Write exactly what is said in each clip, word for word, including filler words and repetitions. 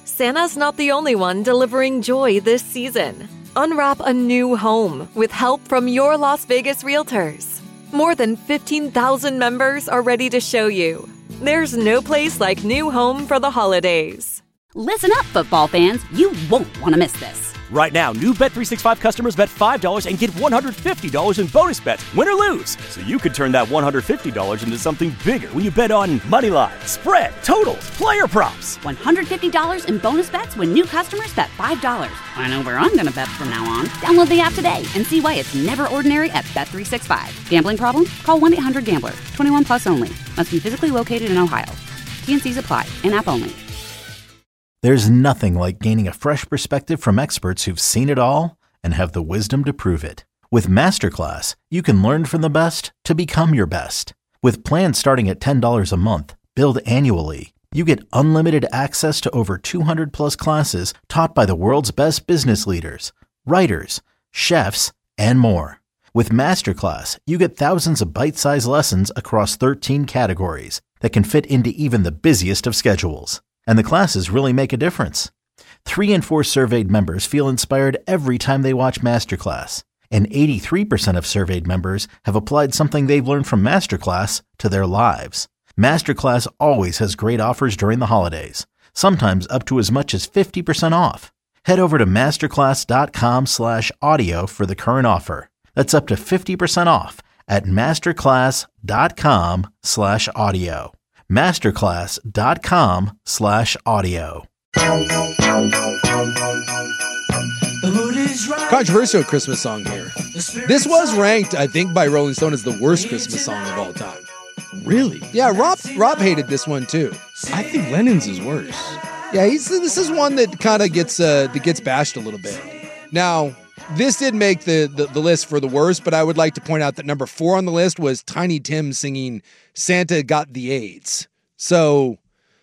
Santa's not the only one delivering joy this season. Unwrap a new home with help from your Las Vegas realtors. More than fifteen thousand members are ready to show you. There's no place like new home for the holidays. Listen up, football fans. You won't want to miss this. Right now, new Bet three sixty-five customers bet five dollars and get one hundred fifty dollars in bonus bets, win or lose. So you could turn that one hundred fifty dollars into something bigger when you bet on money line, spread, totals, player props. one hundred fifty dollars in bonus bets when new customers bet five dollars. I know where I'm going to bet from now on. Download the app today and see why it's never ordinary at Bet three sixty-five. Gambling problem? Call one eight hundred gambler. twenty-one plus only. Must be physically located in Ohio. T and C's apply. In-app only. There's nothing like gaining a fresh perspective from experts who've seen it all and have the wisdom to prove it. With Masterclass, you can learn from the best to become your best. With plans starting at ten dollars a month, billed annually, you get unlimited access to over two hundred plus classes taught by the world's best business leaders, writers, chefs, and more. With Masterclass, you get thousands of bite-sized lessons across thirteen categories that can fit into even the busiest of schedules. And the classes really make a difference. Three in four surveyed members feel inspired every time they watch Masterclass. And eighty-three percent of surveyed members have applied something they've learned from Masterclass to their lives. Masterclass always has great offers during the holidays, sometimes up to as much as fifty percent off. Head over to masterclass.com slash audio for the current offer. That's up to fifty percent off at masterclass.com slash audio. masterclass.com slash audio. Controversial Christmas song here. This was ranked, I think, by Rolling Stone as the worst Christmas song of all time. Really? Yeah, Rob Rob hated this one too. I think Lennon's is worse. Yeah, he's this is one that kind of gets uh, that gets bashed a little bit. Now, this did make the, the the list for the worst, but I would like to point out that number four on the list was Tiny Tim singing "Santa Got the AIDS." So,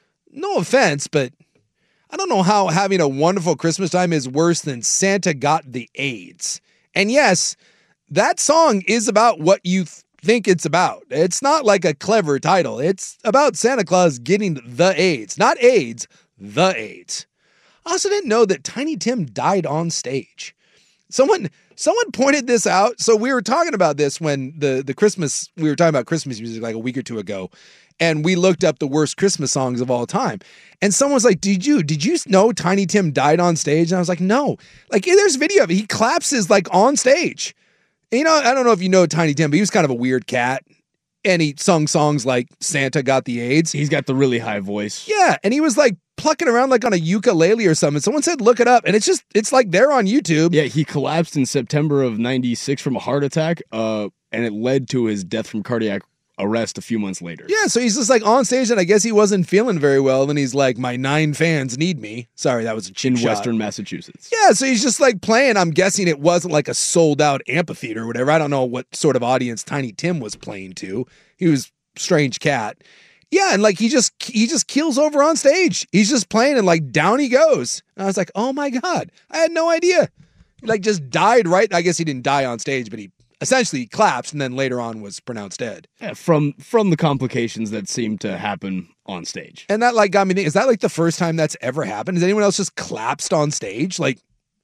no offense, but I don't know how having a wonderful Christmas time is worse than Santa Got the AIDS. And yes, that song is about what you th- think it's about. It's not like a clever title. It's about Santa Claus getting the AIDS. Not AIDS, the AIDS. I also didn't know that Tiny Tim died on stage. Someone someone pointed this out. So we were talking about this when the, the Christmas, we were talking about Christmas music like a week or two ago. And we looked up the worst Christmas songs of all time. And someone was like, did you, did you know Tiny Tim died on stage? And I was like, no. Like, there's video of it. He collapses like on stage. And, you know, I don't know if you know Tiny Tim, but he was kind of a weird cat. And he sung songs like Santa Got the AIDS. He's got the really high voice. Yeah. And he was like plucking around like on a ukulele or something. Someone said, look it up. And it's just, it's like there on YouTube. Yeah. He collapsed in September of ninety-six from a heart attack. Uh, and it led to his death from cardiac arrest a few months later. Yeah, so he's just like on stage, and I guess he wasn't feeling very well. And he's like, my nine fans need me. Sorry, that was a cheap in shot. Western Massachusetts. Yeah, so he's just like playing. I'm guessing it wasn't like a sold out amphitheater or whatever. I don't know what sort of audience Tiny Tim was playing to. He was a strange cat. Yeah, and like he just he just keels over on stage. He's just playing, and like down he goes. And I was like, oh my God, I had no idea. He like just died right. I guess he didn't die on stage, but he essentially collapsed and then later on was pronounced dead. Yeah, from from the complications that seemed to happen on stage. And that like got me thinking, is that like the first time that's ever happened? Has anyone else just collapsed on stage? Like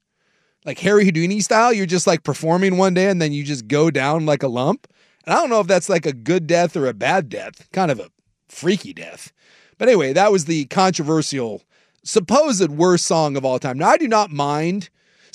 like Harry Houdini style? You're just like performing one day and then you just go down like a lump? And I don't know if that's like a good death or a bad death. Kind of a freaky death. But anyway, that was the controversial, supposed worst song of all time. Now, I do not mind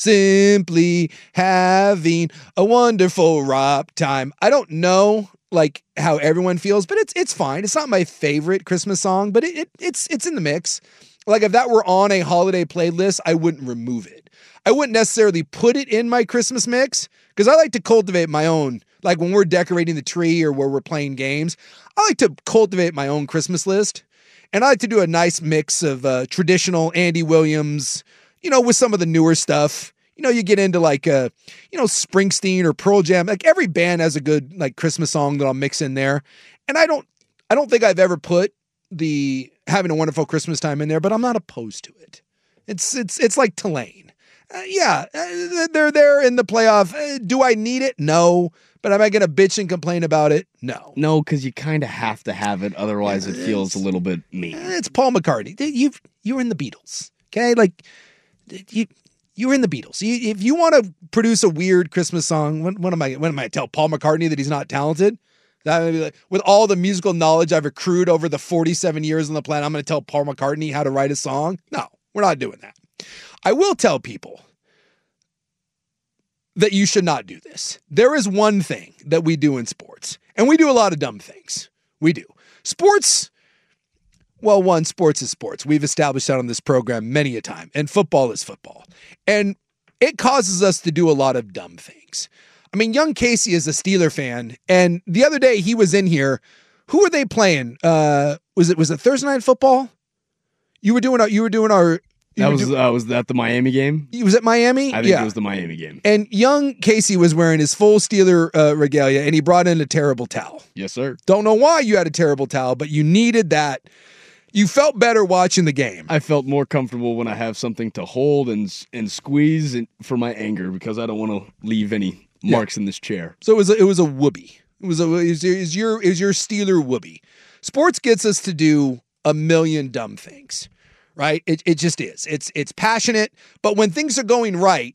simply having a wonderful Rob time. I don't know like how everyone feels, but it's it's fine. It's not my favorite Christmas song, but it, it it's it's in the mix. Like if that were on a holiday playlist, I wouldn't remove it. I wouldn't necessarily put it in my Christmas mix because I like to cultivate my own. Like when we're decorating the tree or where we're playing games, I like to cultivate my own Christmas list. And I like to do a nice mix of uh, traditional Andy Williams, you know, with some of the newer stuff. You know, you get into like, uh, you know, Springsteen or Pearl Jam. Like every band has a good like Christmas song that I'll mix in there. And I don't, I don't think I've ever put the Having a Wonderful Christmas Time in there, but I'm not opposed to it. It's it's it's like Tulane. Uh, yeah, uh, they're there in the playoff. Uh, do I need it? No. But am I going to bitch and complain about it? No. No, because you kind of have to have it. Otherwise, it feels a little bit mean. It's Paul McCartney. You've, you're in the Beatles. Okay, like you you were in the Beatles. You, if you want to produce a weird Christmas song, when, when am I? When am I tell Paul McCartney that he's not talented? That would be like, with all the musical knowledge I've accrued over the forty-seven years on the planet, I'm going to tell Paul McCartney how to write a song? No, we're not doing that. I will tell people that you should not do this. There is one thing that we do in sports, and we do a lot of dumb things. We do. Sports, well, one, sports is sports. We've established that on this program many a time, and football is football. And it causes us to do a lot of dumb things. I mean, young Casey is a Steeler fan, and the other day he was in here. Who were they playing? Uh, was it was it Thursday Night Football? You were doing our, you were doing our That was uh, was that the Miami game? Was it Miami? I think yeah. it was the Miami game. And young Casey was wearing his full Steeler uh, regalia, and he brought in a terrible towel. Yes, sir. Don't know why you had a terrible towel, but you needed that. You felt better watching the game. I felt more comfortable when I have something to hold and and squeeze and, for my anger, because I don't want to leave any marks yeah. in this chair. So it was a, it was a whoopee. It was a it was, it was your it was your Steeler whoopee. Sports gets us to do a million dumb things. Right? It it just is. It's it's passionate, but when things are going right,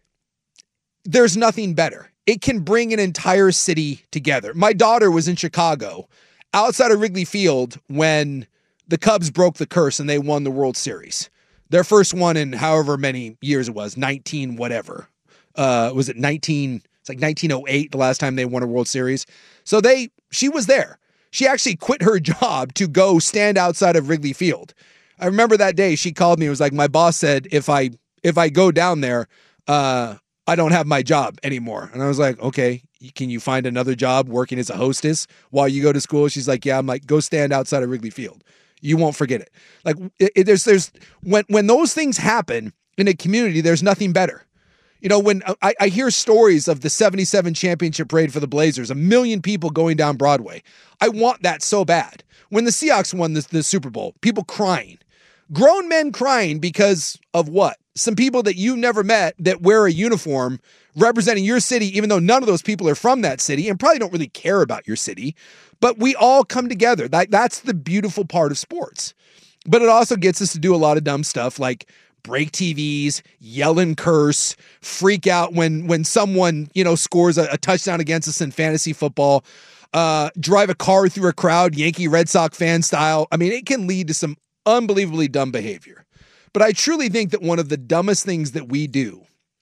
there's nothing better. It can bring an entire city together. My daughter was in Chicago, outside of Wrigley Field, when the Cubs broke the curse and they won the World Series. Their first one in however many years it was, nineteen whatever. Uh, was it nineteen? It's like nineteen oh eight, the last time they won a World Series. So they, she was there. She actually quit her job to go stand outside of Wrigley Field. I remember that day she called me. It was like, my boss said, if I if I go down there, uh, I don't have my job anymore. And I was like, okay, can you find another job working as a hostess while you go to school? She's like, yeah. I'm like, go stand outside of Wrigley Field. You won't forget it. Like it, it, there's there's when when those things happen in a community, there's nothing better. You know, when I, I hear stories of the seventy-seven championship parade for the Blazers, a million people going down Broadway. I want that so bad. When the Seahawks won the, the Super Bowl, people crying. Grown men crying because of what? Some people that you've never met that wear a uniform representing your city, even though none of those people are from that city and probably don't really care about your city. But we all come together. That, that's the beautiful part of sports. But it also gets us to do a lot of dumb stuff like break T Vs, yell and curse, freak out when when someone, you know, scores a, a touchdown against us in fantasy football, uh, drive a car through a crowd, Yankee Red Sox fan style. I mean, it can lead to some unbelievably dumb behavior. But I truly think that one of the dumbest things that we do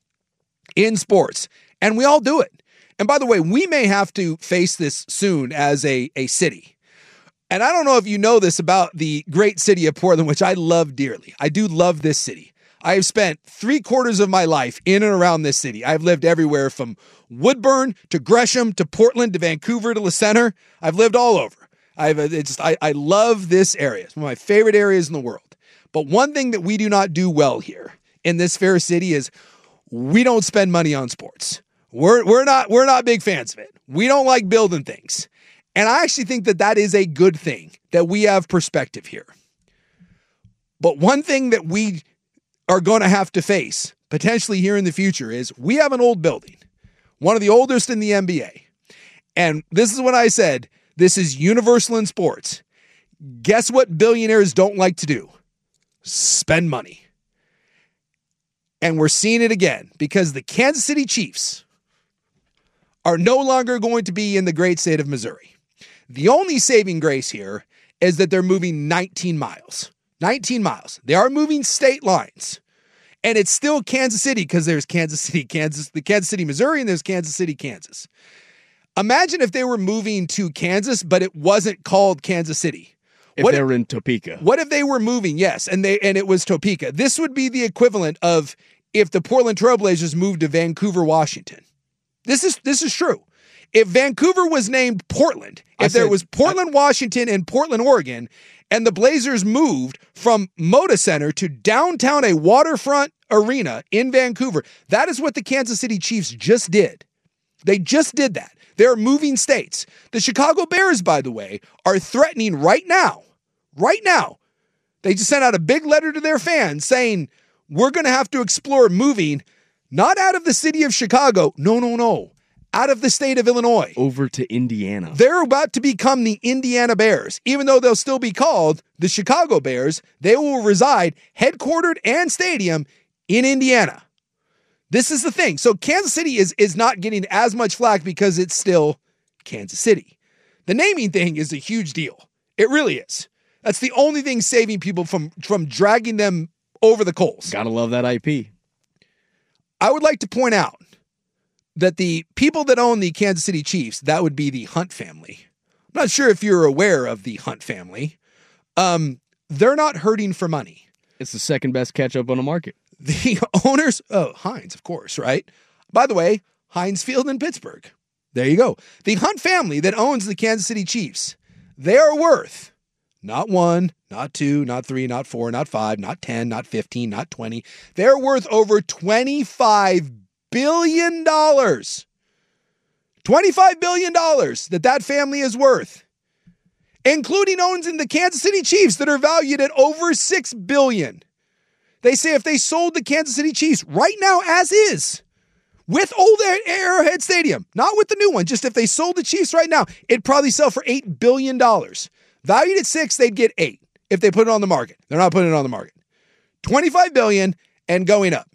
in sports, and we all do it. And by the way, we may have to face this soon as a, a city. And I don't know if you know this about the great city of Portland, which I love dearly. I do love this city. I have spent three quarters of my life in and around this city. I've lived everywhere from Woodburn to Gresham to Portland to Vancouver to La Center. I've lived all over. I've it's I, I love this area. It's one of my favorite areas in the world. But one thing that we do not do well here in this fair city is we don't spend money on sports. We're we're not we're not big fans of it. We don't like building things. And I actually think that that is a good thing, that we have perspective here. But one thing that we are going to have to face potentially here in the future is we have an old building, one of the oldest in the N B A. And this is what I said. This is universal in sports. Guess what billionaires don't like to do? Spend money. And we're seeing it again because the Kansas City Chiefs are no longer going to be in the great state of Missouri. The only saving grace here is that they're moving nineteen miles. nineteen miles. They are moving state lines. And it's still Kansas City because there's Kansas City, Kansas, the Kansas City, Missouri, and there's Kansas City, Kansas. Imagine if they were moving to Kansas, but it wasn't called Kansas City. If what they if, were in Topeka. What if they were moving? Yes, and they and it was Topeka. This would be the equivalent of if the Portland Trailblazers moved to Vancouver, Washington. This is this is true. If Vancouver was named Portland, if said, there was Portland, I, Washington, and Portland, Oregon, and the Blazers moved from Moda Center to downtown a waterfront arena in Vancouver, that is what the Kansas City Chiefs just did. They just did that. They're moving states. The Chicago Bears, by the way, are threatening right now, right now. They just sent out a big letter to their fans saying, we're going to have to explore moving not out of the city of Chicago. No, no, no. out of the state of Illinois. Over to Indiana. They're about to become the Indiana Bears. Even though they'll still be called the Chicago Bears, they will reside headquartered and stadium in Indiana. This is the thing. So Kansas City is, is not getting as much flack because it's still Kansas City. The naming thing is a huge deal. It really is. That's the only thing saving people from, from dragging them over the coals. Gotta love that I P. I would like to point out that the people that own the Kansas City Chiefs, that would be the Hunt family. I'm not sure if you're aware of the Hunt family. Um, they're not hurting for money. It's the second best ketchup on the market. The owners, oh, Heinz, of course, right? By the way, Heinz Field in Pittsburgh. There you go. The Hunt family that owns the Kansas City Chiefs, they are worth not one, not two, not three, not four, not five, not ten, not fifteen, not twenty. They're worth over twenty-five billion dollars. twenty-five billion dollars that that family is worth, including owns in the Kansas City Chiefs that are valued at over six billion dollars. They say if they sold the Kansas City Chiefs right now as is, with old Arrowhead Stadium, not with the new one, just if they sold the Chiefs right now, it'd probably sell for eight billion dollars. Valued at six, they'd get eight if they put it on the market. They're not putting it on the market. twenty-five billion dollars and going up.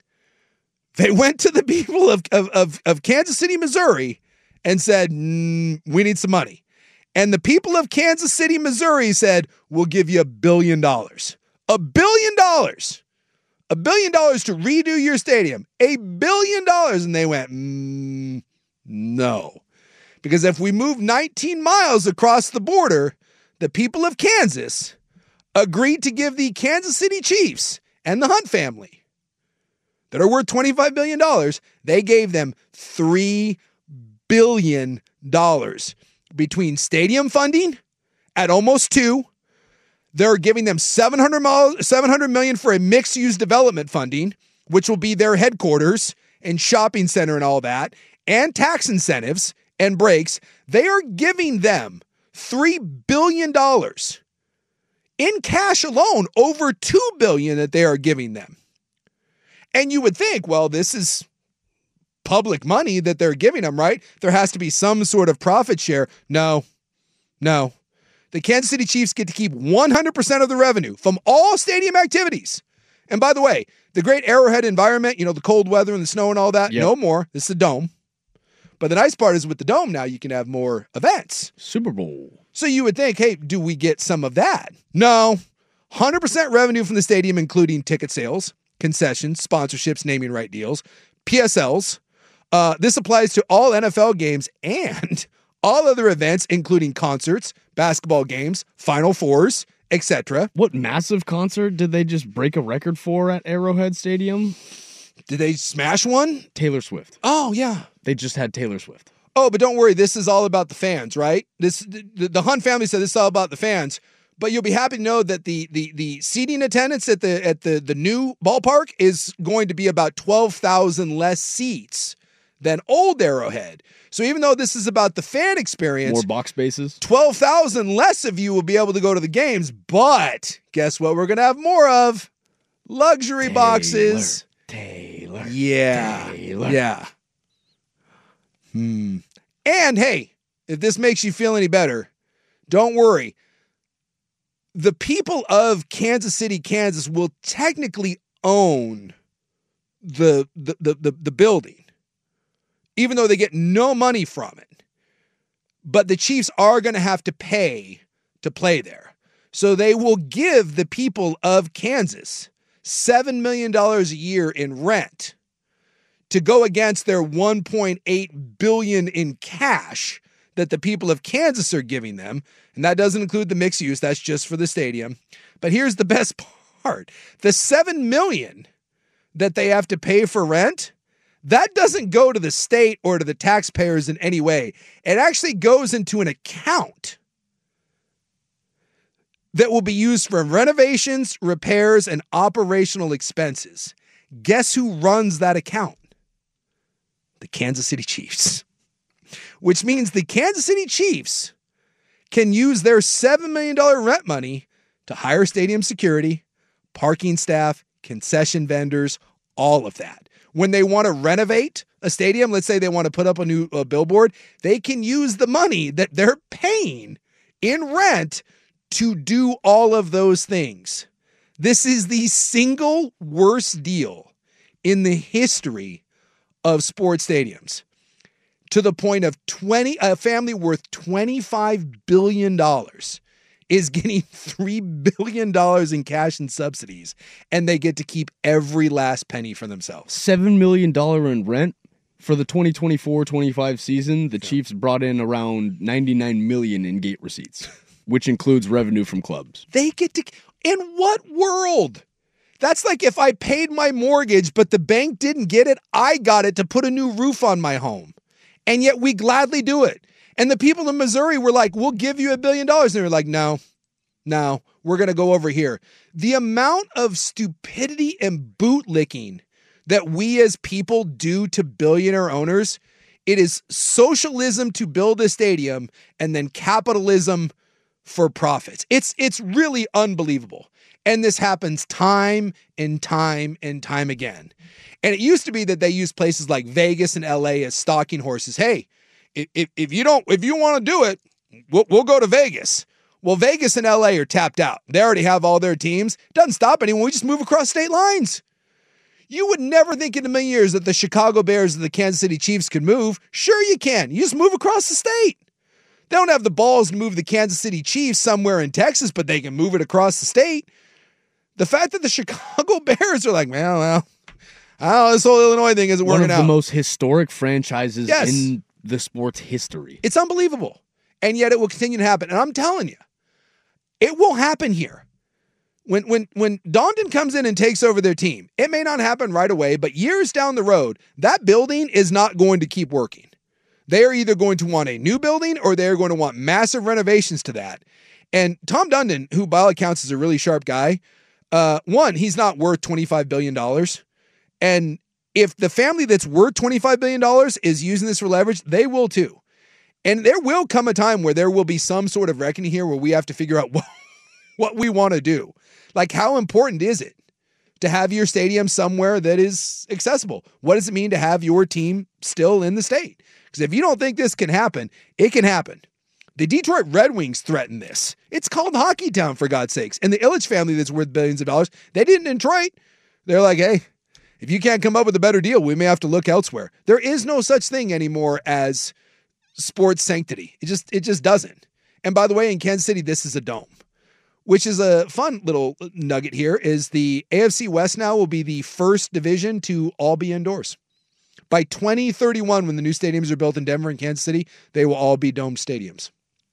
They went to the people of, of, of, of Kansas City, Missouri, and said, mm, we need some money. And the people of Kansas City, Missouri said, we'll give you a billion dollars. A billion dollars. A billion dollars to redo your stadium. A billion dollars. And they went, mm, no. Because if we move nineteen miles across the border, the people of Kansas agreed to give the Kansas City Chiefs and the Hunt family that are worth twenty-five billion dollars, they gave them three billion dollars between stadium funding at almost two. They're giving them seven hundred million dollars for a mixed-use development funding, which will be their headquarters and shopping center and all that, and tax incentives and breaks. They are giving them three billion dollars in cash alone, over two billion dollars that they are giving them. And you would think, well, this is public money that they're giving them, right? There has to be some sort of profit share. No, no. The Kansas City Chiefs get to keep one hundred percent of the revenue from all stadium activities. And by the way, the great Arrowhead environment, you know, the cold weather and the snow and all that, yep. No more. This is a dome. But the nice part is with the dome now, you can have more events. Super Bowl. So you would think, hey, do we get some of that? No. one hundred percent revenue from the stadium, including ticket sales, concessions, sponsorships, naming right deals, P S Ls. Uh, this applies to all N F L games and all other events, including concerts, basketball games, Final Fours, et cetera. What massive concert did they just break a record for at Arrowhead Stadium? Did they smash one? Taylor Swift. Oh, yeah. They just had Taylor Swift. Oh, but don't worry. This is all about the fans, right? This the, the Hunt family said this is all about the fans. But you'll be happy to know that the the the seating attendance at the at the, the new ballpark is going to be about twelve thousand less seats than old Arrowhead. So even though this is about the fan experience, more box spaces, twelve thousand less of you will be able to go to the games. But guess what we're going to have more of? Luxury Taylor, boxes. Taylor. Yeah. Taylor. Yeah. Hmm. And hey, if this makes you feel any better, don't worry. The people of Kansas City, Kansas will technically own the the the, the, the building, even though they get no money from it. But the Chiefs are going to have to pay to play there. So they will give the people of Kansas seven million dollars a year in rent to go against their one point eight billion dollars in cash that the people of Kansas are giving them. And that doesn't include the mixed use. That's just for the stadium. But here's the best part. The seven million dollars that they have to pay for rent, that doesn't go to the state or to the taxpayers in any way. It actually goes into an account that will be used for renovations, repairs, and operational expenses. Guess who runs that account? The Kansas City Chiefs. Which means the Kansas City Chiefs can use their seven million dollars rent money to hire stadium security, parking staff, concession vendors, all of that. When they want to renovate a stadium, let's say they want to put up a new uh, billboard, they can use the money that they're paying in rent to do all of those things. This is the single worst deal in the history of sports stadiums, to the point of twenty a family worth twenty-five billion dollars is getting three billion dollars in cash and subsidies, and they get to keep every last penny for themselves. seven million dollars in rent for the twenty twenty-four twenty-five season. The yeah. Chiefs brought in around ninety-nine million dollars in gate receipts, which includes revenue from clubs. They get to... In what world? That's like if I paid my mortgage, but the bank didn't get it, I got it to put a new roof on my home. And yet we gladly do it. And the people in Missouri were like, we'll give you a billion dollars. And they were like, no, no, we're going to go over here. The amount of stupidity and bootlicking that we as people do to billionaire owners, it is socialism to build a stadium and then capitalism for profits. It's it's really unbelievable. And this happens time and time and time again. And it used to be that they used places like Vegas and L A as stalking horses. Hey, if if you don't, if you want to do it, we'll, we'll go to Vegas. Well, Vegas and L A are tapped out. They already have all their teams. Doesn't stop anyone. We just move across state lines. You would never think in a million years that the Chicago Bears or the Kansas City Chiefs could move. Sure you can. You just move across the state. They don't have the balls to move the Kansas City Chiefs somewhere in Texas, but they can move it across the state. The fact that the Chicago Bears are like, well, well, oh, this whole Illinois thing isn't working out. One of the most historic franchises yes. in the sports history. It's unbelievable. And yet it will continue to happen. And I'm telling you, it will happen here. When when when Dondon comes in and takes over their team, it may not happen right away, but years down the road, that building is not going to keep working. They are either going to want a new building or they're going to want massive renovations to that. And Tom Dundon, who by all accounts is a really sharp guy, uh, one, he's not worth twenty-five billion dollars. And if the family that's worth twenty-five billion dollars is using this for leverage, they will too. And there will come a time where there will be some sort of reckoning here where we have to figure out what, what we want to do. Like, how important is it to have your stadium somewhere that is accessible? What does it mean to have your team still in the state? Because if you don't think this can happen, it can happen. The Detroit Red Wings threaten this. It's called Hockey Town, for God's sakes. And the Ilitch family that's worth billions of dollars, they didn't in Detroit. They're like, hey, if you can't come up with a better deal, we may have to look elsewhere. There is no such thing anymore as sports sanctity. It just it just doesn't. And by the way, in Kansas City, this is a dome, which is a fun little nugget here, is the A F C West now will be the first division to all be indoors. By twenty thirty-one, when the new stadiums are built in Denver and Kansas City, they will all be domed stadiums.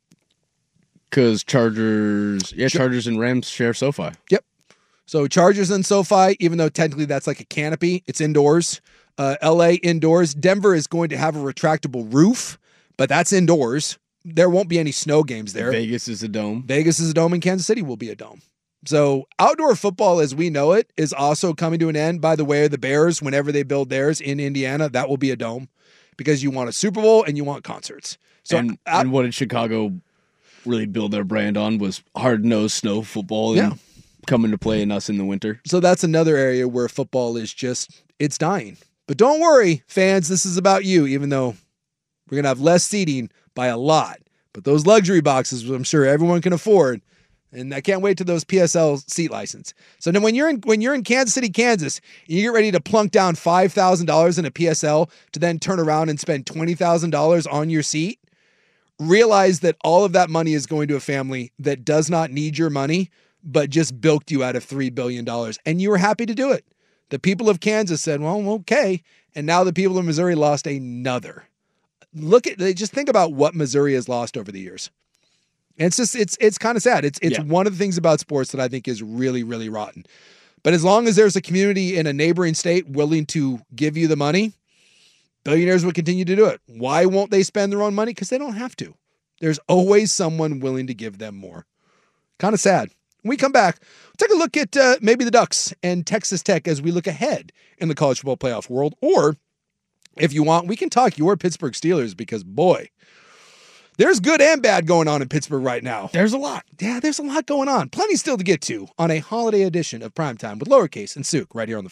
Because Chargers, yeah, Chargers and Rams share SoFi. Yep. So Chargers and SoFi, even though technically that's like a canopy, it's indoors. Uh, L A indoors. Denver is going to have a retractable roof, but that's indoors. There won't be any snow games there. Vegas is a dome. Vegas is a dome, and Kansas City will be a dome. So outdoor football as we know it is also coming to an end. By the way, the Bears, whenever they build theirs in Indiana, that will be a dome because you want a Super Bowl and you want concerts. So and, out- and what did Chicago really build their brand on was hard-nosed snow football and yeah. coming to play in us in the winter. So that's another area where football is just, it's dying. But don't worry, fans, this is about you, even though we're going to have less seating by a lot. But those luxury boxes, I'm sure everyone can afford. And I can't wait to those P S L seat license. So then when you're in when you're in Kansas City, Kansas, and you get ready to plunk down five thousand dollars in a P S L to then turn around and spend twenty thousand dollars on your seat, realize that all of that money is going to a family that does not need your money, but just bilked you out of three billion dollars. And you were happy to do it. The people of Kansas said, well, okay. And now the people of Missouri lost another. Look at, just think about what Missouri has lost over the years. And it's just, it's, it's kind of sad. It's, it's yeah. one of the things about sports that I think is really, really rotten. But as long as there's a community in a neighboring state willing to give you the money, billionaires will continue to do it. Why won't they spend their own money? Because they don't have to. There's always someone willing to give them more. Kind of sad. When we come back, we'll take a look at uh, maybe the Ducks and Texas Tech as we look ahead in the college football playoff world. Or if you want, we can talk your Pittsburgh Steelers because, boy, there's good and bad going on in Pittsburgh right now. There's a lot. Yeah, there's a lot going on. Plenty still to get to on a holiday edition of Primetime with Lowercase and Souk right here on The Fan.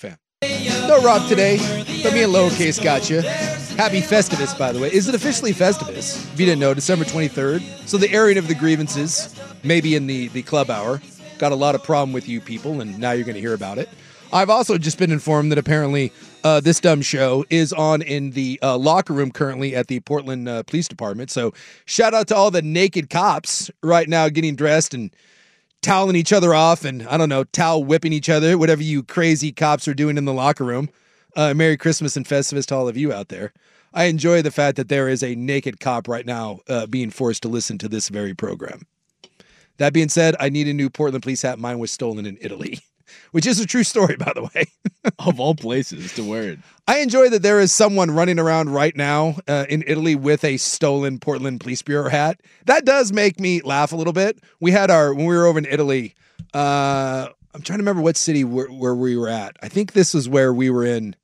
No Rob today, but me and Lowercase got you. Happy Festivus, by the way. Is it officially Festivus? If you didn't know, December twenty-third. So the airing of the grievances, maybe in the, the club hour. Got a lot of problem with you people, and now you're going to hear about it. I've also just been informed that apparently uh, this dumb show is on in the uh, locker room currently at the Portland uh, Police Department. So shout out to all the naked cops right now getting dressed and toweling each other off and, I don't know, towel whipping each other, whatever you crazy cops are doing in the locker room. Uh, Merry Christmas and Festivus to all of you out there. I enjoy the fact that there is a naked cop right now uh, being forced to listen to this very program. That being said, I need a new Portland police hat. Mine was stolen in Italy, which is a true story, by the way. Of all places to wear it. I enjoy that there is someone running around right now uh, in Italy with a stolen Portland Police Bureau hat. That does make me laugh a little bit. We had our, when we were over in Italy, uh, I'm trying to remember what city where, where we were at. I think this was where we were in,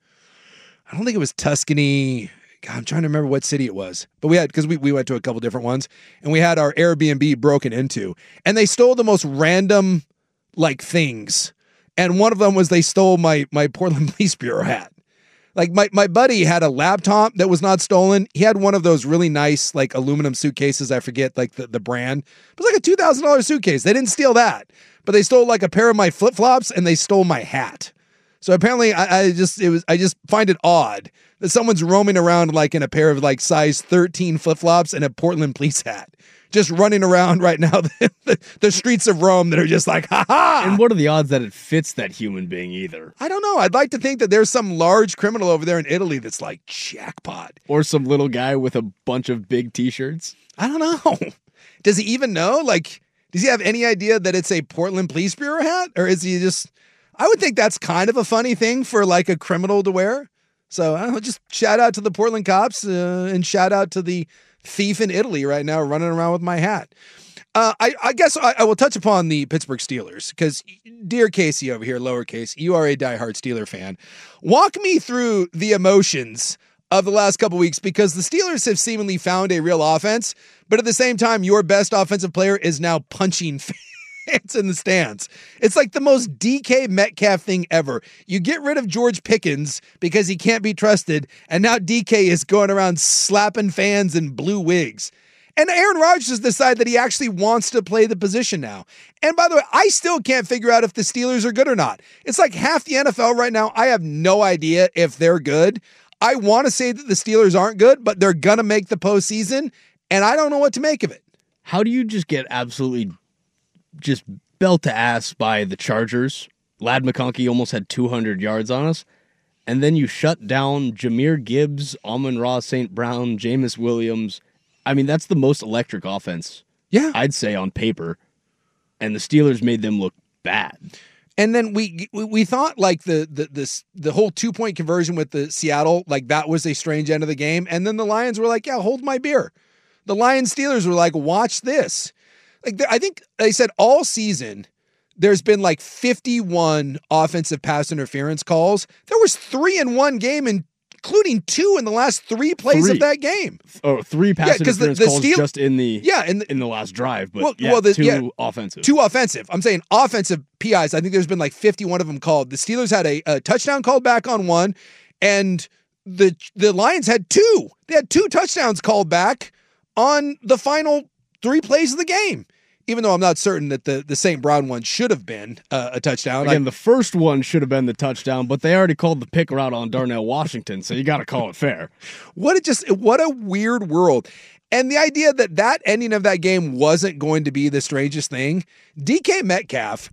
I don't think it was Tuscany. God, I'm trying to remember what city it was. But we had, because we, we went to a couple different ones, and we had our Airbnb broken into. And they stole the most random, like, things. And one of them was they stole my my Portland Police Bureau hat. Like, my, my buddy had a laptop that was not stolen. He had one of those really nice, like, aluminum suitcases. I forget, like, the, the brand. It was like a two thousand dollars suitcase. They didn't steal that. But they stole, like, a pair of my flip-flops, and they stole my hat. So apparently, I, I just it was I just find it odd that someone's roaming around like in a pair of like size thirteen flip-flops and a Portland police hat, just running around right now the, the streets of Rome that are just like, ha ha. And what are the odds that it fits that human being either? I don't know. I'd like to think that there's some large criminal over there in Italy that's like jackpot, or some little guy with a bunch of big T-shirts. I don't know. Does he even know? Like, does he have any idea that it's a Portland Police Bureau hat, or is he just? I would think that's kind of a funny thing for like a criminal to wear. So I don't know, just shout out to the Portland cops uh, and shout out to the thief in Italy right now running around with my hat. Uh, I, I guess I, I will touch upon the Pittsburgh Steelers because, dear Casey over here, lowercase, you are a diehard Steeler fan. Walk me through the emotions of the last couple weeks because the Steelers have seemingly found a real offense, but at the same time, your best offensive player is now punching fans. It's in the stands. It's like the most D K Metcalf thing ever. You get rid of George Pickens because he can't be trusted, and now D K is going around slapping fans in blue wigs. And Aaron Rodgers has decided that he actually wants to play the position now. And by the way, I still can't figure out if the Steelers are good or not. It's like half the N F L right now. I have no idea if they're good. I want to say that the Steelers aren't good, but they're going to make the postseason, and I don't know what to make of it. How do you just get absolutely just belt to ass by the Chargers? Ladd McConkey almost had two hundred yards on us. And then you shut down Jahmyr Gibbs, Amon-Ra Saint Brown, Jameis Williams. I mean, that's the most electric offense, yeah, I'd say, on paper. And the Steelers made them look bad. And then we we, we thought like the the this the whole two point conversion with the Seattle, like that was a strange end of the game. And then the Lions were like, yeah, hold my beer. The Lions Steelers were like, watch this. Like, I think they said all season there's been like fifty-one offensive pass interference calls. There was three in one game, including two in the last three plays three. of that game. Oh, three pass yeah, interference the, the calls Steel- just in the yeah, in the, in the last drive, but well, yeah, well, the, two yeah, offensive. Two offensive. I'm saying offensive P Is. I think there's been like fifty-one of them called. The Steelers had a, a touchdown called back on one, and the the Lions had two. They had two touchdowns called back on the final three plays of the game. Even though I'm not certain that the, the Saint Brown one should have been uh, a touchdown. Again, I, the first one should have been the touchdown, but they already called the pick route on Darnell Washington, so you got to call it fair. What a just what a weird world. And the idea that that ending of that game wasn't going to be the strangest thing. D K Metcalf,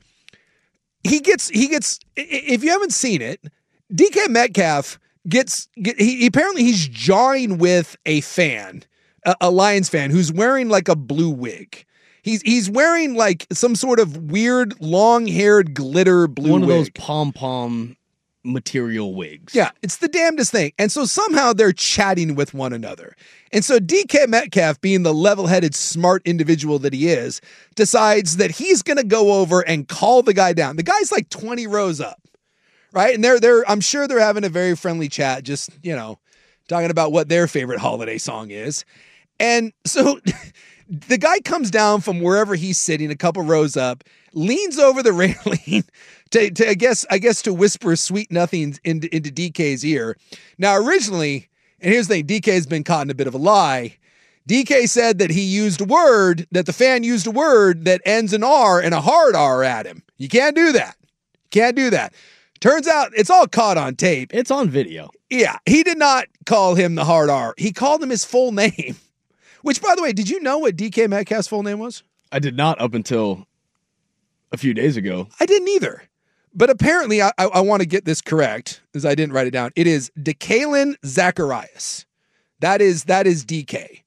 he gets he gets if you haven't seen it, D K Metcalf gets get, he apparently he's jawing with a fan, a, a Lions fan who's wearing like a blue wig. He's he's wearing like some sort of weird long-haired glitter blue One of wig. those pom-pom material wigs. Yeah, it's the damnedest thing. And so somehow they're chatting with one another. And so D K Metcalf, being the level-headed, smart individual that he is, decides that he's going to go over and call the guy down. The guy's like twenty rows up, right? And they're they're I'm sure they're having a very friendly chat, just, you know, talking about what their favorite holiday song is. And so the guy comes down from wherever he's sitting, a couple rows up, leans over the railing, to, to I guess I guess to whisper sweet nothings into, into D K's ear. Now, originally, and here's the thing, D K's been caught in a bit of a lie. D K said that he used a word, that the fan used a word that ends in R and a hard R at him. You can't do that. Can't do that. Turns out it's all caught on tape. It's on video. Yeah, he did not call him the hard R. He called him his full name. Which, by the way, did you know what D K Metcalf's full name was? I did not up until a few days ago. I didn't either. But apparently, I, I, I want to get this correct, as I didn't write it down. It is DeKalen Zacharias. That is that is D K.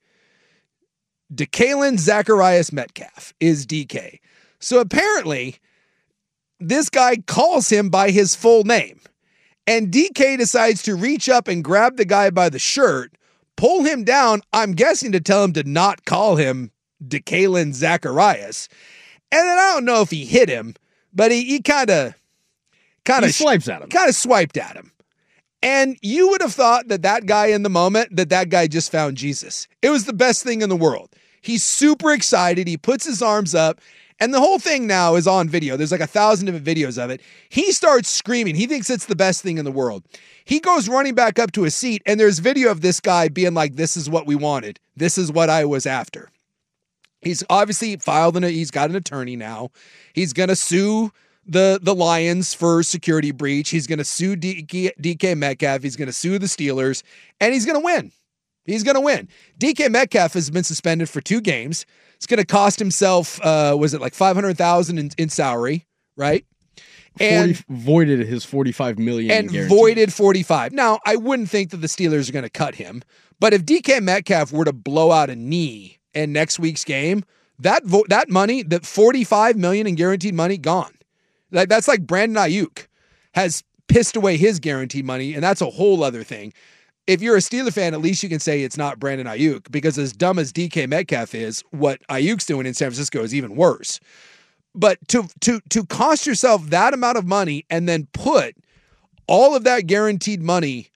DeKalen Zacharias Metcalf is D K. So apparently, this guy calls him by his full name. And D K decides to reach up and grab the guy by the shirt, pull him down, I'm guessing to tell him to not call him DeKalen Zacharias. And then I don't know if he hit him, but he, he kind of... Kind He of swipes at him. Kind of swiped at him. And you would have thought that that guy in the moment, that that guy just found Jesus. It was the best thing in the world. He's super excited. He puts his arms up. And the whole thing now is on video. There's like a thousand different videos of it. He starts screaming. He thinks it's the best thing in the world. He goes running back up to his seat. And there's video of this guy being like, this is what we wanted. This is what I was after. He's obviously filed an, he's got an attorney now. He's going to sue the the Lions for security breach. He's going to sue D K, D K Metcalf. He's going to sue the Steelers, and he's going to win. He's going to win. D K Metcalf has been suspended for two games. It's going to cost himself, uh, was it like five hundred thousand dollars in, in salary, right? And forty, voided his forty-five million dollars and guarantee. voided forty-five. Now, I wouldn't think that the Steelers are going to cut him, but if D K Metcalf were to blow out a knee in next week's game, that vo- that money, that forty-five million dollars in guaranteed money, gone. Like that's like Brandon Ayuk has pissed away his guaranteed money, and that's a whole other thing. If you're a Steeler fan, at least you can say it's not Brandon Ayuk, because as dumb as D K Metcalf is, what Ayuk's doing in San Francisco is even worse. But to to to cost yourself that amount of money and then put all of that guaranteed money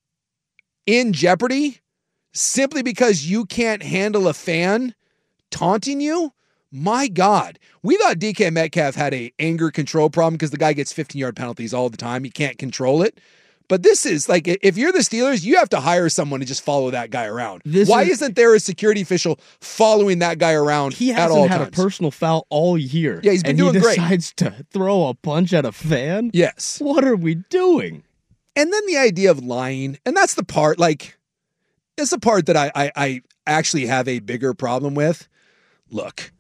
in jeopardy simply because you can't handle a fan taunting you, my God. We thought D K Metcalf had a anger control problem because the guy gets fifteen-yard penalties all the time. He can't control it. But this is like, if you're the Steelers, you have to hire someone to just follow that guy around. This Why is, isn't there a security official following that guy around he at all hasn't had times? a personal foul all year. Yeah, he's been and doing he great. decides to throw a punch at a fan? Yes. What are we doing? And then the idea of lying, and that's the part, like, it's the part that I, I, I actually have a bigger problem with. Look,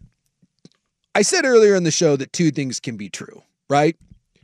I said earlier in the show that two things can be true, right?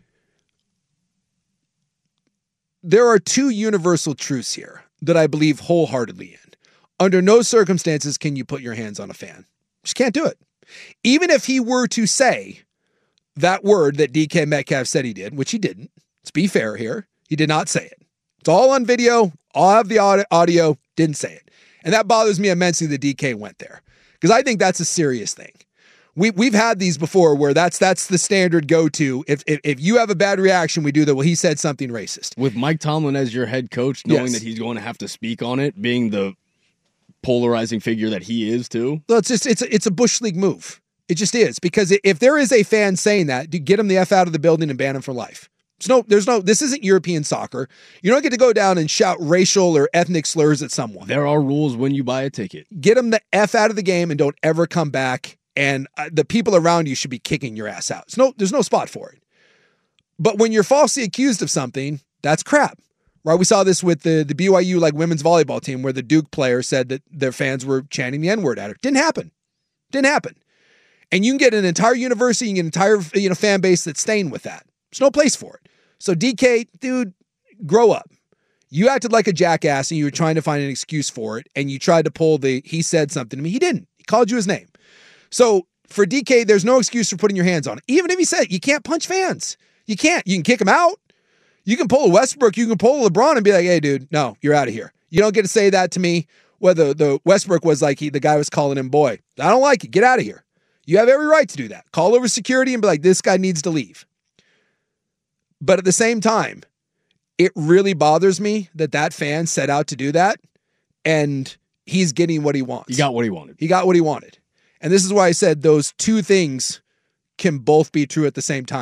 There are two universal truths here that I believe wholeheartedly in. Under no circumstances can you put your hands on a fan. Just can't do it. Even if he were to say that word that D K Metcalf said he did, which he didn't. Let's be fair here. He did not say it. It's all on video. All have the audio. Didn't say it. And that bothers me immensely that D K went there, because I think that's a serious thing. We, we've had these before where that's that's the standard go-to. If, if if you have a bad reaction, we do that. Well, he said something racist. With Mike Tomlin as your head coach, knowing Yes. that he's going to have to speak on it, being the polarizing figure that he is too. Well, it's just it's a, it's a Bush League move. It just is, because if there is a fan saying that, dude, get him the F out of the building and ban him for life. There's no, there's no, this isn't European soccer. You don't get to go down and shout racial or ethnic slurs at someone. There are rules when you buy a ticket. Get him the F out of the game and don't ever come back. And uh, the people around you should be kicking your ass out. There's no, there's no spot for it. But when you're falsely accused of something, that's crap, right? We saw this with the, the B Y U like women's volleyball team, where the Duke player said that their fans were chanting the N-word at her. Didn't happen. Didn't happen. And you can get an entire university, you can get an entire you know fan base that's staying with that. There's no place for it. So D K, dude, grow up. You acted like a jackass and you were trying to find an excuse for it, and you tried to pull the he said something to me. He didn't. He called you his name. So for D K, there's no excuse for putting your hands on it. Even if he said, you can't punch fans. You can't. You can kick them out. You can pull a Westbrook. You can pull a LeBron and be like, hey, dude, no, you're out of here. You don't get to say that to me. Whether the Westbrook was like, he, the guy was calling him boy. I don't like it. Get out of here. You have every right to do that. Call over security and be like, this guy needs to leave. But at the same time, it really bothers me that that fan set out to do that, and he's getting what he wants. He got what he wanted. He got what he wanted. And this is why I said those two things can both be true at the same time.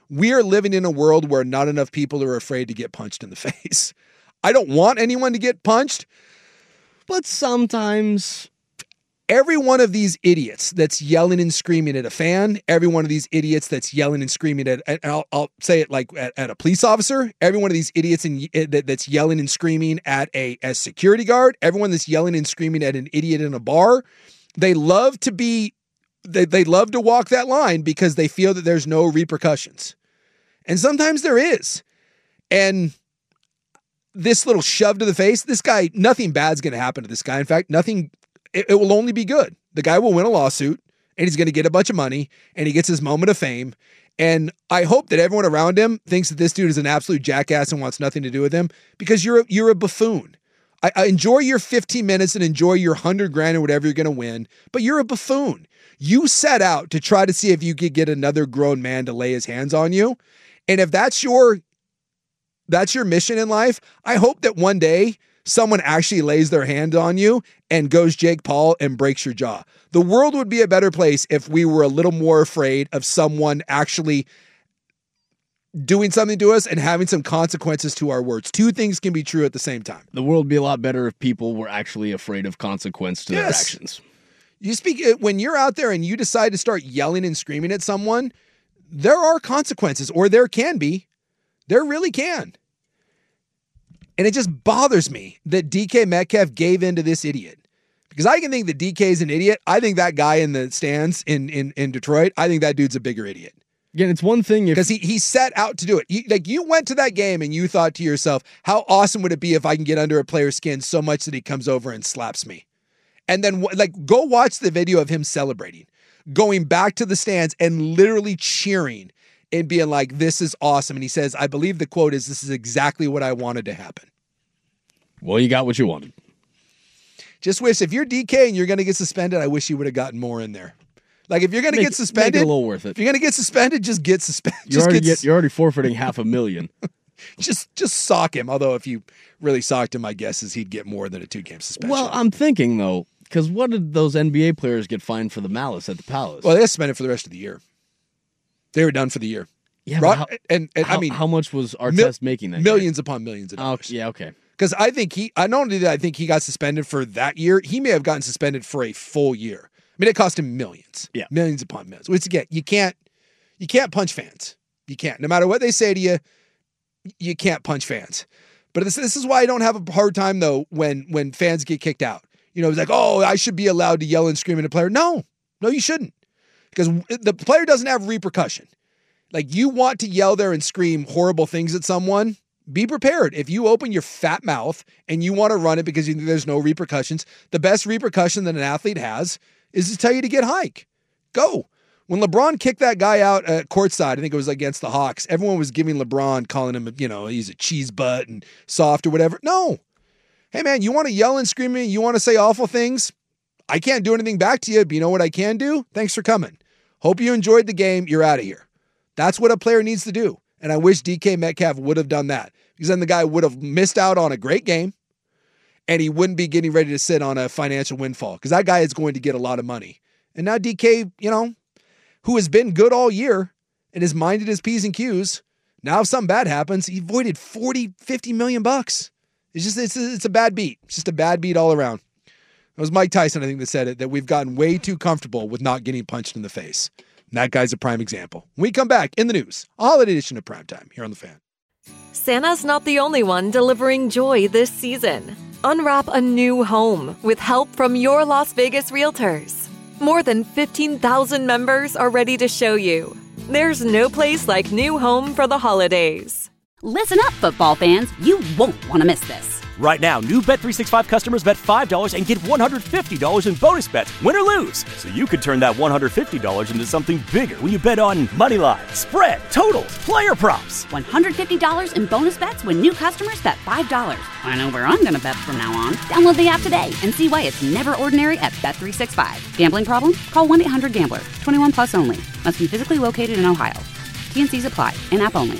We are living in a world where not enough people are afraid to get punched in the face. I don't want anyone to get punched, but sometimes every one of these idiots that's yelling and screaming at a fan, every one of these idiots that's yelling and screaming at, and I'll, I'll say it like at, at a police officer, every one of these idiots in, that, that's yelling and screaming at a, a security guard, everyone that's yelling and screaming at an idiot in a bar, they love to be, they, they love to walk that line because they feel that there's no repercussions. And sometimes there is. And this little shove to the face, this guy, nothing bad's going to happen to this guy. In fact, nothing, it, it will only be good. The guy will win a lawsuit and he's going to get a bunch of money and he gets his moment of fame. And I hope that everyone around him thinks that this dude is an absolute jackass and wants nothing to do with him because you're a, you're a buffoon. I, I enjoy your fifteen minutes and enjoy your hundred grand or whatever you're going to win, but you're a buffoon. You set out to try to see if you could get another grown man to lay his hands on you. And if that's your That's your mission in life, I hope that one day someone actually lays their hand on you and goes Jake Paul and breaks your jaw. The world would be a better place if we were a little more afraid of someone actually doing something to us and having some consequences to our words. Two things can be true at the same time. The world would be a lot better if people were actually afraid of consequence to yes. their actions. You speak when you're out there and you decide to start yelling and screaming at someone, there are consequences, or there can be. There really can. And it just bothers me that D K Metcalf gave in to this idiot. Because I can think that D K is an idiot. I think that guy in the stands in, in, in Detroit, I think that dude's a bigger idiot. Again, it's one thing if... Because he, he set out to do it. You, like, you went to that game and you thought to yourself, how awesome would it be if I can get under a player's skin so much that he comes over and slaps me? And then, like, go watch the video of him celebrating. Going back to the stands and literally cheering and being like, this is awesome. And he says, I believe the quote is, this is exactly what I wanted to happen. Well, you got what you wanted. Just wish, if you're D K and you're going to get suspended, I wish you would have gotten more in there. Like, if you're going to get suspended, make it a little worth it. If you're going to get suspended, just get suspended. You're, already get, you're already forfeiting half a million. just just sock him. Although if you really socked him, my guess is he'd get more than a two-game suspension. Well, I'm thinking, though, because what did those N B A players get fined for the malice at the Palace? Well, they got suspended for the rest of the year. They were done for the year. Yeah, right? how, and, and how, I mean, how much was Artest mil- making that millions year? upon millions of dollars. Oh, yeah, okay. Because I think he, I not only did I think he got suspended for that year, he may have gotten suspended for a full year. I mean, it cost him millions, yeah, millions upon millions. Which again, you can't, you can't punch fans. You can't. No matter what they say to you, you can't punch fans. But this, this is why I don't have a hard time though when when fans get kicked out. You know, it's like, oh, I should be allowed to yell and scream at a player. No, no, you shouldn't, because the player doesn't have repercussion. Like, you want to yell there and scream horrible things at someone, be prepared. If you open your fat mouth and you want to run it because you think there's no repercussions, the best repercussion that an athlete has is to tell you to get hike. Go. When LeBron kicked that guy out at courtside, I think it was against the Hawks, everyone was giving LeBron, calling him, you know, he's a cheese butt and soft or whatever. No. Hey, man, you want to yell and scream at me? You want to say awful things? I can't do anything back to you, but you know what I can do? Thanks for coming. Hope you enjoyed the game. You're out of here. That's what a player needs to do. And I wish D K Metcalf would have done that, because then the guy would have missed out on a great game and he wouldn't be getting ready to sit on a financial windfall, because that guy is going to get a lot of money. And now D K, you know, who has been good all year and has minded his P's and Q's, now if something bad happens, he voided forty, fifty million bucks. It's just, it's a, it's a bad beat. It's just a bad beat all around. It was Mike Tyson, I think, that said it, that we've gotten way too comfortable with not getting punched in the face. And that guy's a prime example. When we come back in the news, a holiday edition of Primetime here on The Fan. Santa's not the only one delivering joy this season. Unwrap a new home with help from your Las Vegas realtors. More than fifteen thousand members are ready to show you. There's no place like new home for the holidays. Listen up, football fans. You won't want to miss this. Right now, new Bet three sixty-five customers bet five dollars and get one hundred fifty dollars in bonus bets, win or lose. So you could turn that one hundred fifty dollars into something bigger when you bet on money line, spread, totals, player props. one hundred fifty dollars in bonus bets when new customers bet five dollars. I know where I'm going to bet from now on. Download the app today and see why it's never ordinary at Bet three sixty-five. Gambling problem? Call one eight hundred gambler. twenty-one plus only. Must be physically located in Ohio. T and C's apply. In-app only.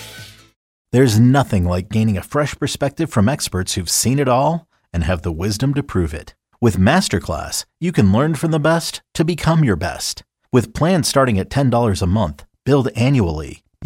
There's nothing like gaining a fresh perspective from experts who've seen it all and have the wisdom to prove it. With Masterclass, you can learn from the best to become your best. With plans starting at ten dollars a month, billed annually,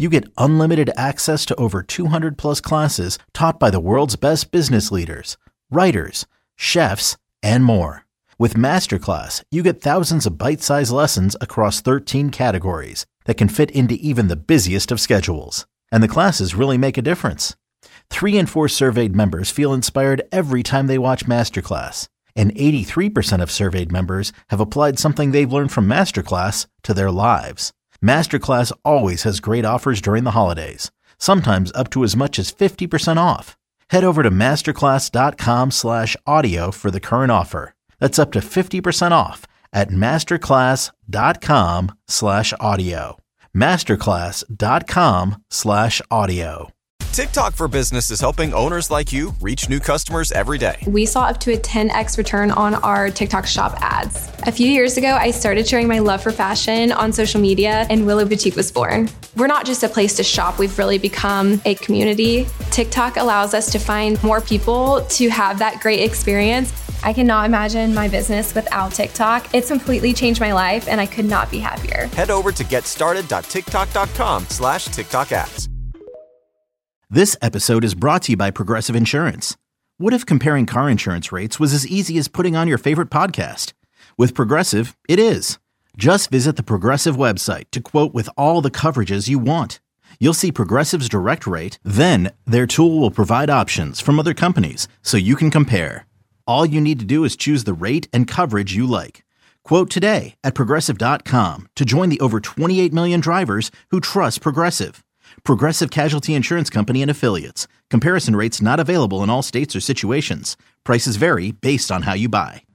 you get unlimited access to over two hundred plus classes taught by the world's best business leaders, writers, chefs, and more. With Masterclass, you get thousands of bite-sized lessons across thirteen categories that can fit into even the busiest of schedules. And the classes really make a difference. Three in four surveyed members feel inspired every time they watch Masterclass. And eighty-three percent of surveyed members have applied something they've learned from Masterclass to their lives. Masterclass always has great offers during the holidays, sometimes up to as much as fifty percent off. Head over to masterclass.com slash audio for the current offer. That's up to fifty percent off at masterclass.com slash audio. Masterclass.com slash audio. TikTok for Business is helping owners like you reach new customers every day. We saw up to a ten x return on our TikTok shop ads. A few years ago, I started sharing my love for fashion on social media, and Willow Boutique was born. We're not just a place to shop, we've really become a community. TikTok allows us to find more people to have that great experience. I cannot imagine my business without TikTok. It's completely changed my life, and I could not be happier. Head over to getstarted.tiktok.com slash TikTok ads. This episode is brought to you by Progressive Insurance. What if comparing car insurance rates was as easy as putting on your favorite podcast? With Progressive, it is. Just visit the Progressive website to quote with all the coverages you want. You'll see Progressive's direct rate, then their tool will provide options from other companies so you can compare. All you need to do is choose the rate and coverage you like. Quote today at Progressive dot com to join the over twenty-eight million drivers who trust Progressive. Progressive Casualty Insurance Company and Affiliates. Comparison rates not available in all states or situations. Prices vary based on how you buy.